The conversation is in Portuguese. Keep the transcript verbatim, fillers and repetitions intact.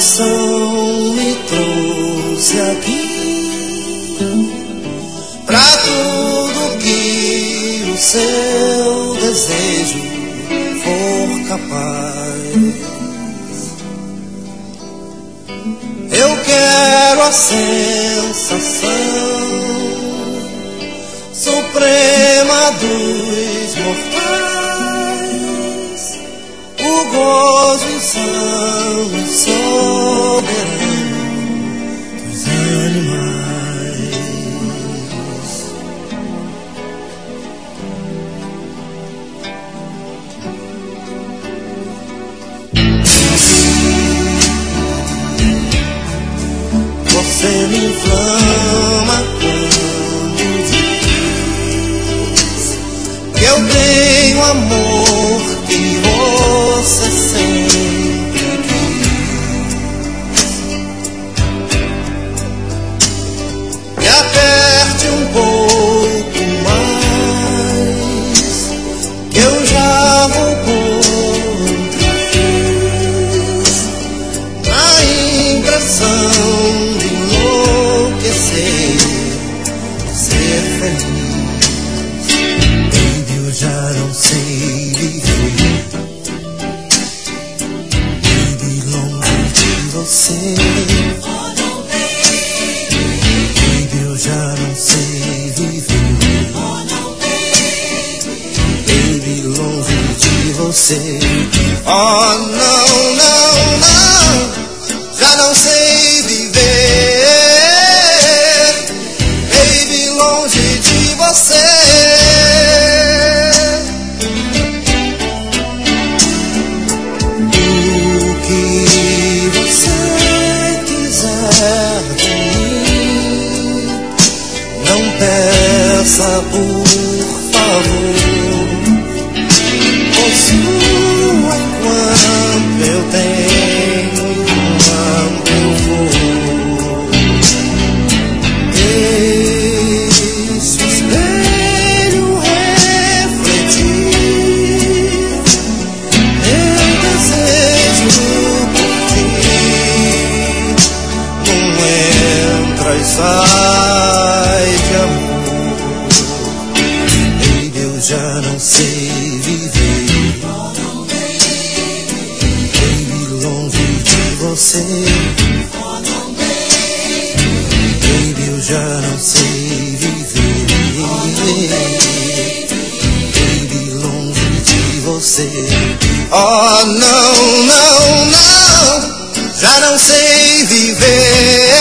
coração me trouxe aqui, pra tudo que o seu desejo for capaz. Eu quero a sensação suprema dos mortais, o gozo insano e soberano dos animais. Você me inflama quando diz que eu tenho amor que você sempre quis. Me aperte um pouco mais, que eu já vou contra vez, na impressão de enlouquecer, de ser feliz. Baby, eu já não sei viver, baby, longe de você. Baby, eu já não sei viver, baby, longe de você. Oh, não, não, não, já não sei viver, baby, longe de você. O que você quiser de mim, não peça por favor. Possua enquanto eu tenho, enquanto eu vou. Deixe o espelho refletir meu desejo por ti. Não entra e sai de amor. Baby, eu já não sei viver, baby, longe de você. Baby, eu já não sei viver, baby, longe de você. Oh, não, não, não, já não sei viver,